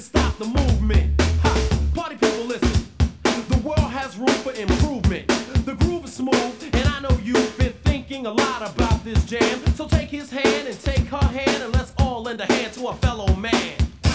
can stop the movement. Ha! Party people, listen. The world has room for improvement. The groove is smooth, and I know you've been thinking a lot about this jam. So take his hand and take her hand, and let's all lend a hand to a fellow man.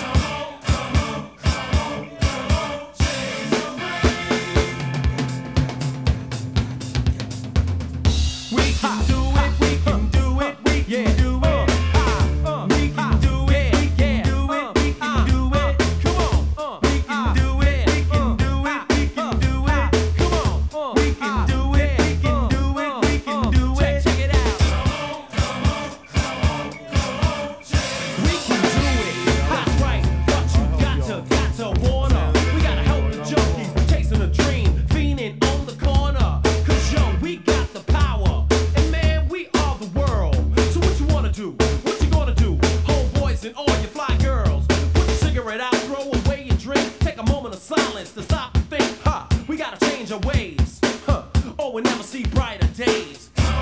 We can do it, we can do it, we can do it. We can do it, we can do it, we can do it. Come on, we can do it, we can do it, we can do it. Come on, we can do it, we can do it, we can do it. Check it out. We can do it. That's right, but you got to wanna. We gotta help the junkies chasing a dream, fiending on the corner. 'Cause yo, we got the power. And man, we are the world. So what you wanna do? What you gonna do? Homeboys and all your fly girls. Put your cigarette out, throw away your drink. Take a moment of silence to stop and think. Huh, we gotta change our ways. Huh, or we'll never see brighter days.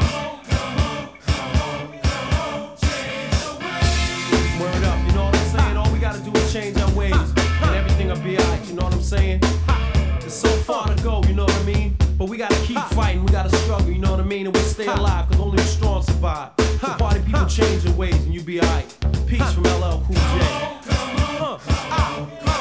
Word up, you know what I'm saying? All we gotta do is change our ways. And everything will be alright, you know what I'm saying? It's so far to go, you know what I mean? But we gotta keep fighting, we gotta struggle, you know what I mean? And we stay alive, cause only the strong survive. So party people change their ways and you be alright. Peace from LL Cool J.